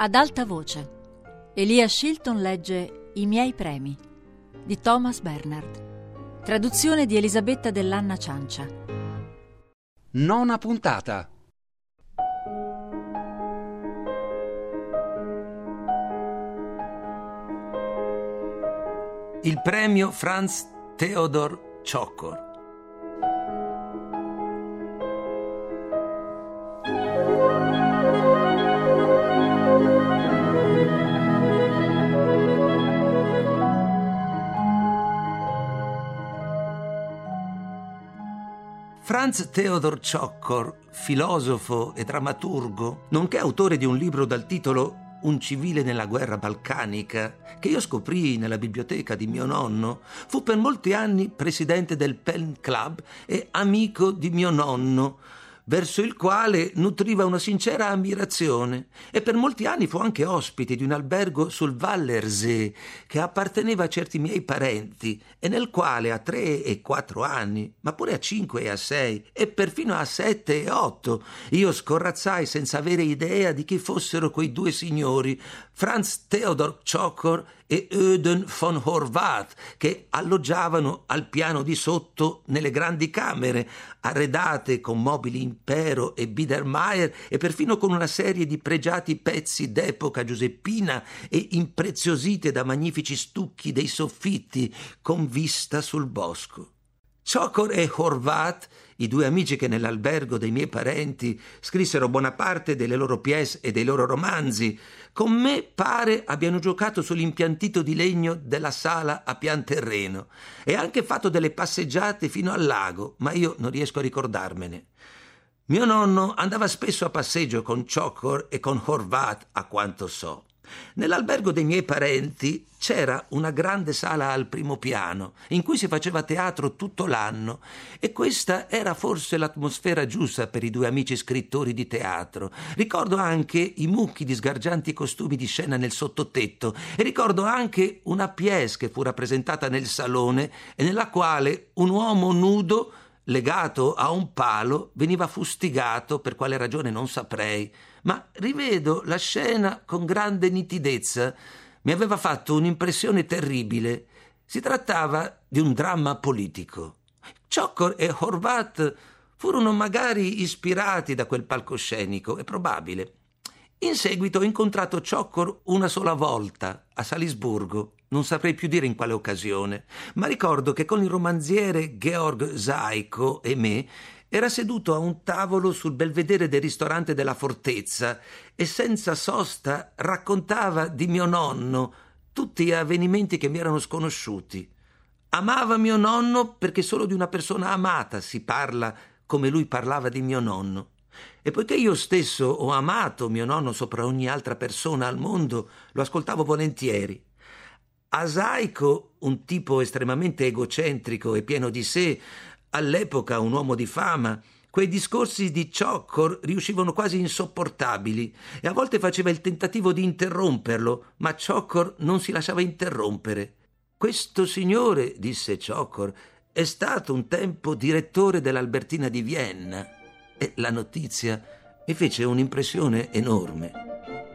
Ad alta voce. Elia Shilton legge I miei premi di Thomas Bernhard. Traduzione di Elisabetta Dell'Anna Ciancia. Nona puntata. Il premio Franz Theodor Csochor. Franz Theodor Csochor, filosofo e drammaturgo, nonché autore di un libro dal titolo Un civile nella guerra balcanica, che io scoprii nella biblioteca di mio nonno, fu per molti anni presidente del Pen Club e amico di mio nonno, verso il quale nutriva una sincera ammirazione, e per molti anni fu anche ospite di un albergo sul Wallersee che apparteneva a certi miei parenti e nel quale a 3 e 4 anni, ma pure a 5 e a 6 e perfino a 7 e 8 io scorrazzai senza avere idea di chi fossero quei due signori, Franz Theodor Csochor e Eugen von Horvath, che alloggiavano al piano di sotto nelle grandi camere, arredate con mobili Impero e Biedermeier e perfino con una serie di pregiati pezzi d'epoca giuseppina e impreziosite da magnifici stucchi dei soffitti con vista sul bosco. Csochor e Horvath, i due amici che nell'albergo dei miei parenti scrissero buona parte delle loro pièce e dei loro romanzi, con me pare abbiano giocato sull'impiantito di legno della sala a pian terreno e anche fatto delle passeggiate fino al lago, ma io non riesco a ricordarmene. Mio nonno andava spesso a passeggio con Csochor e con Horvath, a quanto so. Nell'albergo dei miei parenti c'era una grande sala al primo piano in cui si faceva teatro tutto l'anno e questa era forse l'atmosfera giusta per i due amici scrittori di teatro. Ricordo anche i mucchi di sgargianti costumi di scena nel sottotetto e ricordo anche una pièce che fu rappresentata nel salone e nella quale un uomo nudo legato a un palo veniva fustigato, per quale ragione non saprei, ma rivedo la scena con grande nitidezza. Mi aveva fatto un'impressione terribile. Si trattava di un dramma politico. Csochor e Horvath furono magari ispirati da quel palcoscenico, è probabile. In seguito ho incontrato Csochor una sola volta, a Salisburgo. Non saprei più dire in quale occasione, ma ricordo che con il romanziere Georg Zaiko e me era seduto a un tavolo sul belvedere del ristorante della fortezza e senza sosta raccontava di mio nonno tutti gli avvenimenti che mi erano sconosciuti. Amava mio nonno perché solo di una persona amata si parla come lui parlava di mio nonno. E poiché io stesso ho amato mio nonno sopra ogni altra persona al mondo, lo ascoltavo volentieri. A Zaiko, un tipo estremamente egocentrico e pieno di sé, all'epoca un uomo di fama, quei discorsi di Csochor riuscivano quasi insopportabili e a volte faceva il tentativo di interromperlo, ma Csochor non si lasciava interrompere. Questo signore, disse Csochor, è stato un tempo direttore dell'Albertina di Vienna, e la notizia mi fece un'impressione enorme.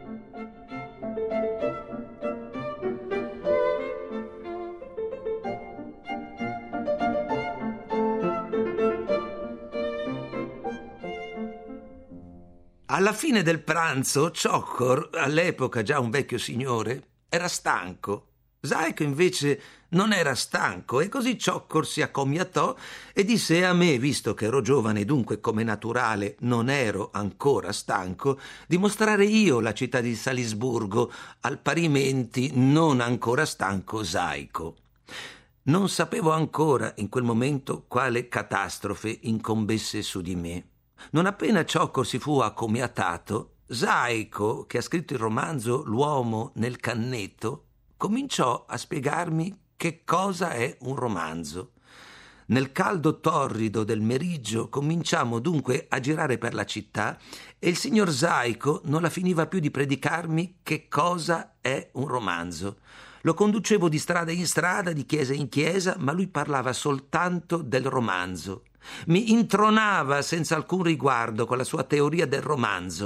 Alla fine del pranzo, Csochor, all'epoca già un vecchio signore, era stanco. Zaiko invece non era stanco e così Csochor si accomiatò e disse a me, visto che ero giovane e dunque come naturale non ero ancora stanco, di mostrare io la città di Salisburgo al parimenti non ancora stanco Zaiko. Non sapevo ancora in quel momento quale catastrofe incombesse su di me. Non appena Csochor si fu accomiatato, Zaiko, che ha scritto il romanzo L'uomo nel cannetto, cominciò a spiegarmi che cosa è un romanzo. Nel caldo torrido del meriggio cominciamo dunque a girare per la città e il signor Zaiko non la finiva più di predicarmi che cosa è un romanzo. Lo conducevo di strada in strada, di chiesa in chiesa, ma lui parlava soltanto del romanzo. Mi intronava senza alcun riguardo con la sua teoria del romanzo.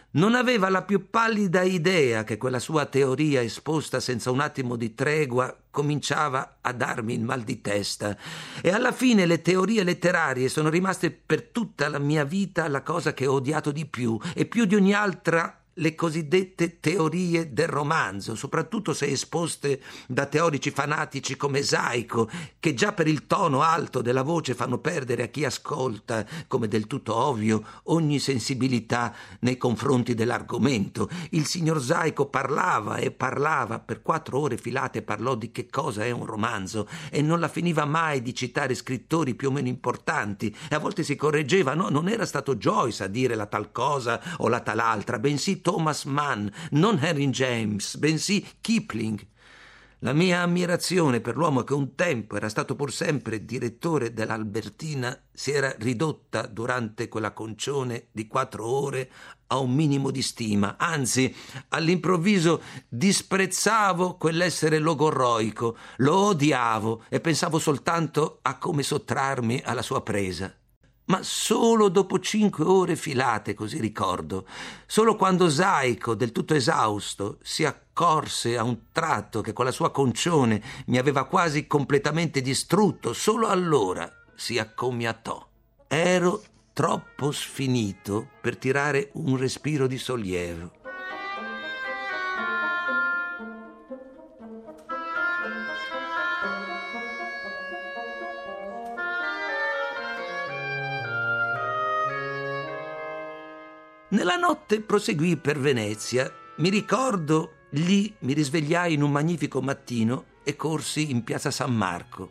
Non aveva la più pallida idea che quella sua teoria esposta senza un attimo di tregua cominciava a darmi il mal di testa, e alla fine le teorie letterarie sono rimaste per tutta la mia vita la cosa che ho odiato di più, e più di ogni altra le cosiddette teorie del romanzo, soprattutto se esposte da teorici fanatici come Zaiko, che già per il tono alto della voce fanno perdere a chi ascolta, come del tutto ovvio, ogni sensibilità nei confronti dell'argomento. Il signor Zaiko parlava e parlava, per 4 ore filate parlò di che cosa è un romanzo, e non la finiva mai di citare scrittori più o meno importanti, e a volte si correggeva: no, non era stato Joyce a dire la tal cosa o la tal altra, bensì Thomas Mann, non Henry James, bensì Kipling. La mia ammirazione per l'uomo che un tempo era stato pur sempre direttore dell'Albertina si era ridotta durante quella concione di 4 ore a un minimo di stima. Anzi, all'improvviso disprezzavo quell'essere logorroico, lo odiavo e pensavo soltanto a come sottrarmi alla sua presa. Ma solo dopo 5 ore filate, così ricordo, solo quando Zaiko, del tutto esausto, si accorse a un tratto che con la sua concione mi aveva quasi completamente distrutto, solo allora si accomiatò. Ero troppo sfinito per tirare un respiro di sollievo. Nella notte proseguii per Venezia. Mi ricordo, lì mi risvegliai in un magnifico mattino e corsi in piazza San Marco.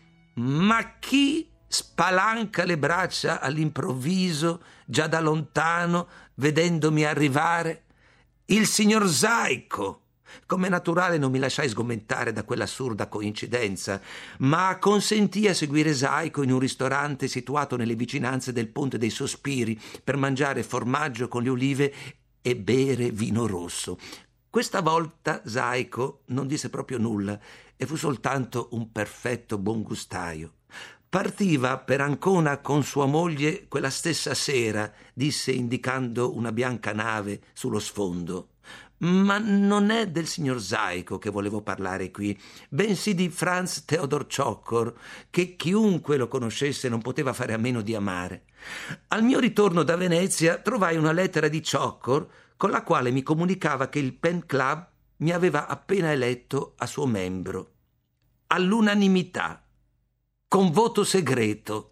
Ma chi spalanca le braccia all'improvviso, già da lontano, vedendomi arrivare? Il signor Zaiko! Come naturale non mi lasciai sgomentare da quell'assurda coincidenza, ma consentii a seguire Zaiko in un ristorante situato nelle vicinanze del Ponte dei Sospiri per mangiare formaggio con le olive e bere vino rosso. Questa volta Zaiko non disse proprio nulla e fu soltanto un perfetto buongustaio. Partiva per Ancona con sua moglie quella stessa sera, disse indicando una bianca nave sullo sfondo. Ma non è del signor Zaiko che volevo parlare qui, bensì di Franz Theodor Csokkor, che chiunque lo conoscesse non poteva fare a meno di amare. Al mio ritorno da Venezia trovai una lettera di Csokkor con la quale mi comunicava che il Pen Club mi aveva appena eletto a suo membro. All'unanimità, con voto segreto.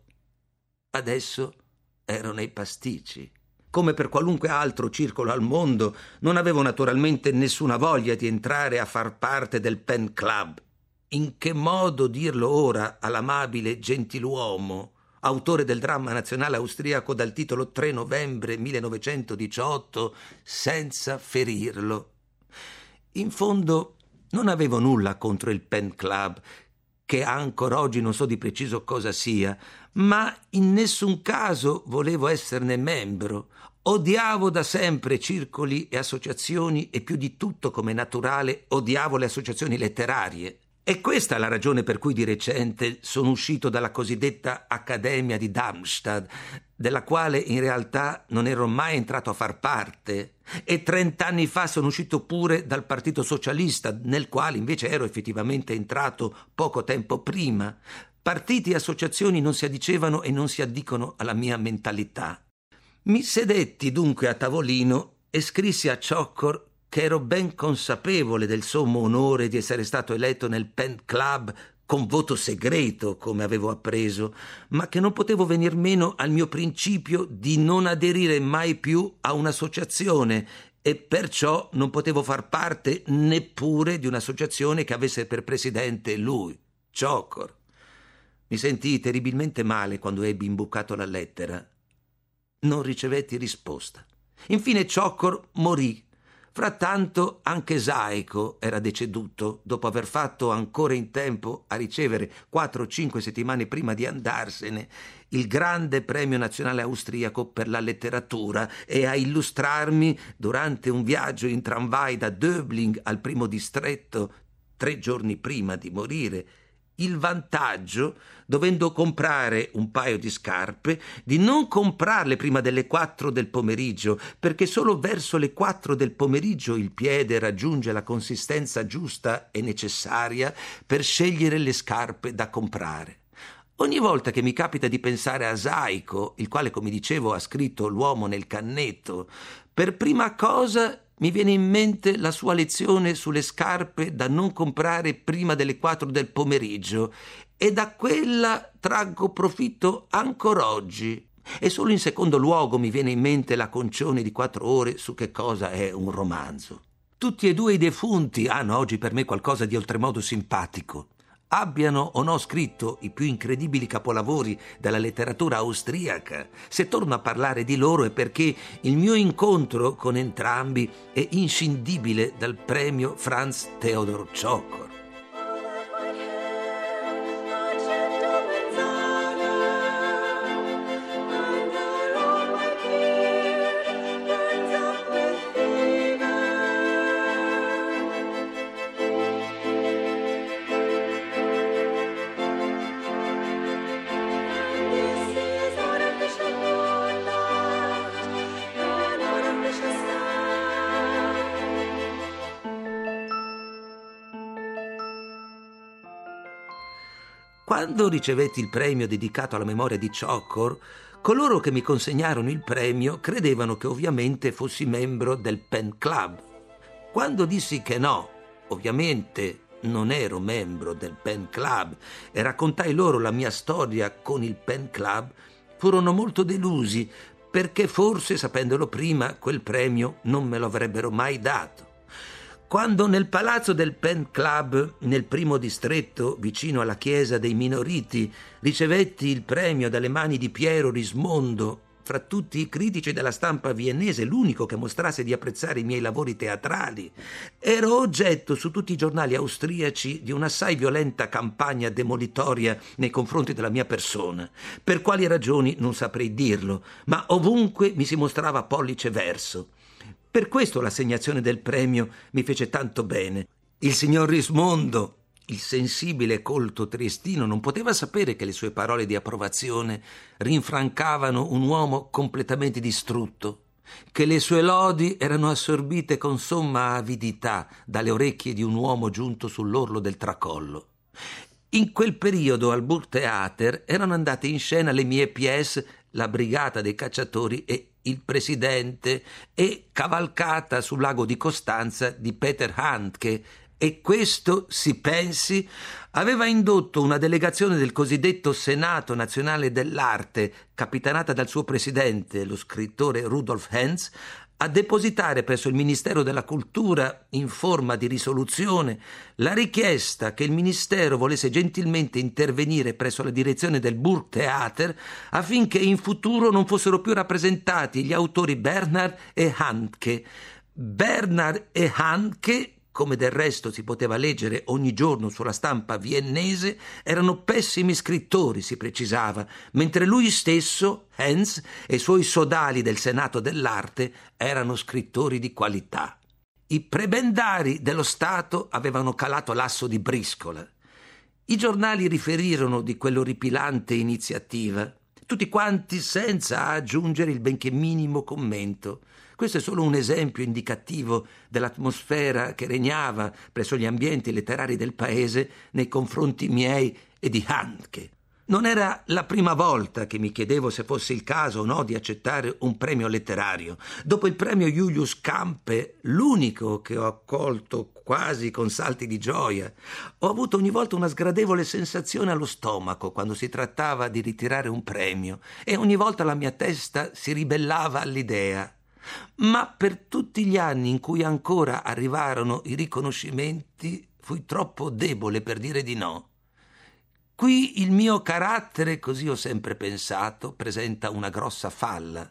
Adesso ero nei pasticci. Come per qualunque altro circolo al mondo, non avevo naturalmente nessuna voglia di entrare a far parte del Pen Club. In che modo dirlo ora all'amabile gentiluomo, autore del dramma nazionale austriaco dal titolo 3 novembre 1918, senza ferirlo? In fondo non avevo nulla contro il Pen Club, che ancora oggi non so di preciso cosa sia, ma in nessun caso volevo esserne membro. Odiavo da sempre circoli e associazioni e più di tutto, come naturale, odiavo le associazioni letterarie. E questa è la ragione per cui di recente sono uscito dalla cosiddetta Accademia di Darmstadt, della quale in realtà non ero mai entrato a far parte, e 30 anni fa sono uscito pure dal Partito Socialista, nel quale invece ero effettivamente entrato poco tempo prima. Partiti e associazioni non si addicevano e non si addicono alla mia mentalità. Mi sedetti dunque a tavolino e scrissi a Csokkor che ero ben consapevole del sommo onore di essere stato eletto nel Pen Club con voto segreto, come avevo appreso, ma che non potevo venir meno al mio principio di non aderire mai più a un'associazione, e perciò non potevo far parte neppure di un'associazione che avesse per presidente lui, Csokkor. Mi sentii terribilmente male quando ebbi imbucato la lettera. Non ricevetti risposta. Infine Csokkor morì. Frattanto anche Zaiko era deceduto, dopo aver fatto ancora in tempo a ricevere 4 o 5 settimane prima di andarsene il grande premio nazionale austriaco per la letteratura e a illustrarmi durante un viaggio in tramvai da Döbling al primo distretto 3 giorni prima di morire il vantaggio, dovendo comprare un paio di scarpe, di non comprarle prima delle 4 del pomeriggio, perché solo verso le 4 del pomeriggio il piede raggiunge la consistenza giusta e necessaria per scegliere le scarpe da comprare. Ogni volta che mi capita di pensare a Saico, il quale, come dicevo, ha scritto L'uomo nel cannetto, per prima cosa mi viene in mente la sua lezione sulle scarpe da non comprare prima delle 4 del pomeriggio, e da quella traggo profitto ancora oggi. E solo in secondo luogo mi viene in mente la concione di 4 ore su che cosa è un romanzo. Tutti e due i defunti hanno oggi per me qualcosa di oltremodo simpatico. Abbiano o no scritto i più incredibili capolavori della letteratura austriaca, se torno a parlare di loro è perché il mio incontro con entrambi è inscindibile dal premio Franz Theodor Czochor. Quando ricevetti il premio dedicato alla memoria di Czochor, coloro che mi consegnarono il premio credevano che ovviamente fossi membro del Pen Club. Quando dissi che no, ovviamente non ero membro del Pen Club, e raccontai loro la mia storia con il Pen Club, furono molto delusi perché forse, sapendolo prima, quel premio non me lo avrebbero mai dato. Quando nel palazzo del Pen Club, nel primo distretto, vicino alla chiesa dei Minoriti, ricevetti il premio dalle mani di Piero Rismondo, fra tutti i critici della stampa viennese, l'unico che mostrasse di apprezzare i miei lavori teatrali, ero oggetto su tutti i giornali austriaci di un'assai violenta campagna demolitoria nei confronti della mia persona. Per quali ragioni non saprei dirlo, ma ovunque mi si mostrava pollice verso. Per questo l'assegnazione del premio mi fece tanto bene. Il signor Rismondo, il sensibile e colto triestino, non poteva sapere che le sue parole di approvazione rinfrancavano un uomo completamente distrutto, che le sue lodi erano assorbite con somma avidità dalle orecchie di un uomo giunto sull'orlo del tracollo. In quel periodo al Burgtheater erano andate in scena le mie pièce La brigata dei cacciatori e Il presidente e Cavalcata sul lago di Costanza di Peter Handke, e questo, si pensi, aveva indotto una delegazione del cosiddetto Senato Nazionale dell'Arte, capitanata dal suo presidente, lo scrittore Rudolf Henz, a depositare presso il Ministero della Cultura, in forma di risoluzione, la richiesta che il Ministero volesse gentilmente intervenire presso la direzione del Burgtheater affinché in futuro non fossero più rappresentati gli autori Bernhard e Handke. Bernhard e Handke, come del resto si poteva leggere ogni giorno sulla stampa viennese, erano pessimi scrittori, si precisava, mentre lui stesso, Henz, e i suoi sodali del Senato dell'Arte erano scrittori di qualità. I prebendari dello Stato avevano calato l'asso di briscola. I giornali riferirono di quell'orripilante iniziativa, tutti quanti senza aggiungere il benché minimo commento. Questo è solo un esempio indicativo dell'atmosfera che regnava presso gli ambienti letterari del paese nei confronti miei e di Handke. Non era la prima volta che mi chiedevo se fosse il caso o no di accettare un premio letterario. Dopo il premio Julius Campe, l'unico che ho accolto quasi con salti di gioia, ho avuto ogni volta una sgradevole sensazione allo stomaco quando si trattava di ritirare un premio, e ogni volta la mia testa si ribellava all'idea. Ma per tutti gli anni in cui ancora arrivarono i riconoscimenti fui troppo debole per dire di no. Qui il mio carattere, così ho sempre pensato, presenta una grossa falla.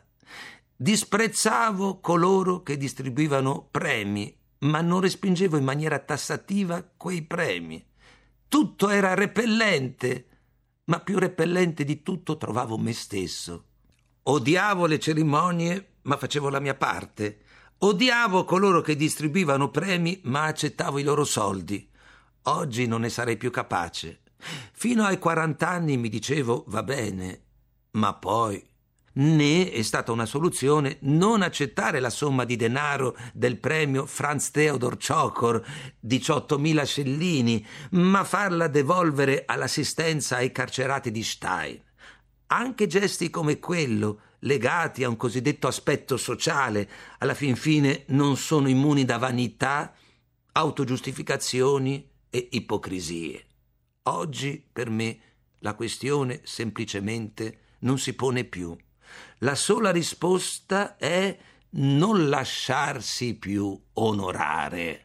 Disprezzavo coloro che distribuivano premi, ma non respingevo in maniera tassativa quei premi. Tutto era repellente, ma più repellente di tutto trovavo me stesso. Odiavo le cerimonie, ma facevo la mia parte. Odiavo coloro che distribuivano premi, ma accettavo i loro soldi. Oggi non ne sarei più capace. Fino ai 40 anni mi dicevo va bene, ma poi né è stata una soluzione non accettare la somma di denaro del premio Franz Theodor Cokor, 18.000 scellini, ma farla devolvere all'assistenza ai carcerati di Stein. Anche gesti come quello, legati a un cosiddetto aspetto sociale, alla fin fine non sono immuni da vanità, autogiustificazioni e ipocrisie. Oggi per me la questione semplicemente non si pone più. La sola risposta è non lasciarsi più onorare.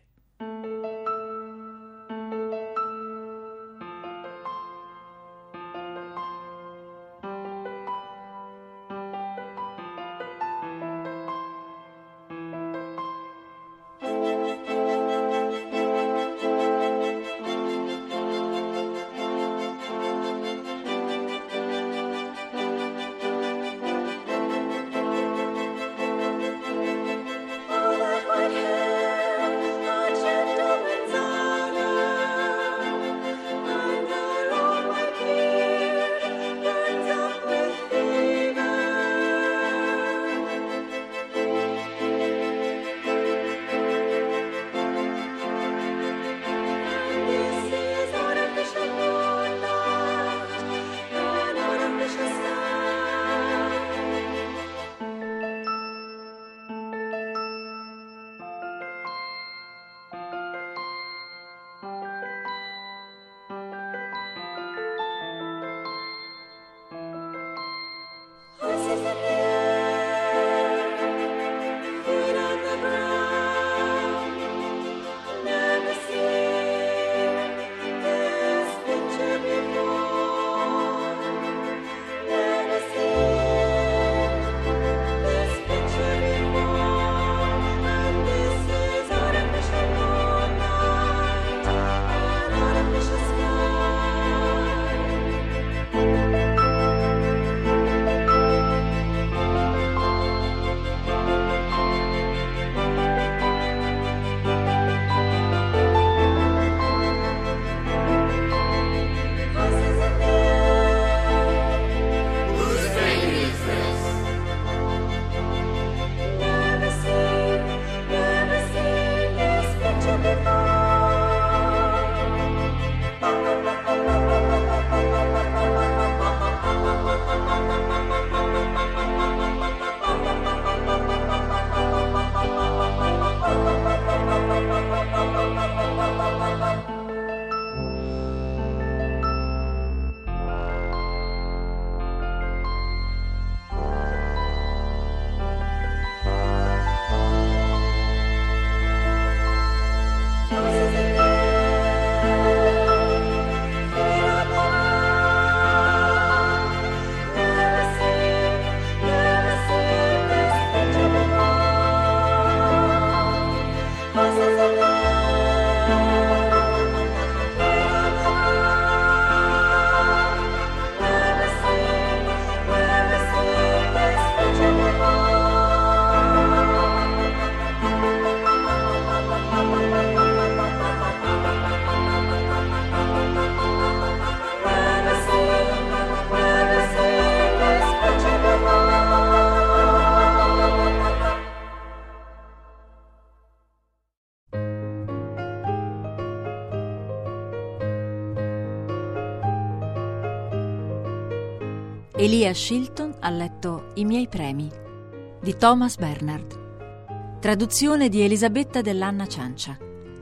Elia Shilton ha letto I miei premi di Thomas Bernhard, traduzione di Elisabetta Dell'Anna Ciancia,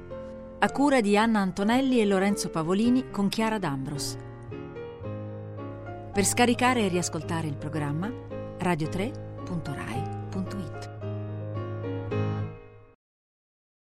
a cura di Anna Antonelli e Lorenzo Pavolini con Chiara D'Ambros. Per scaricare e riascoltare il programma radio3.rai.it.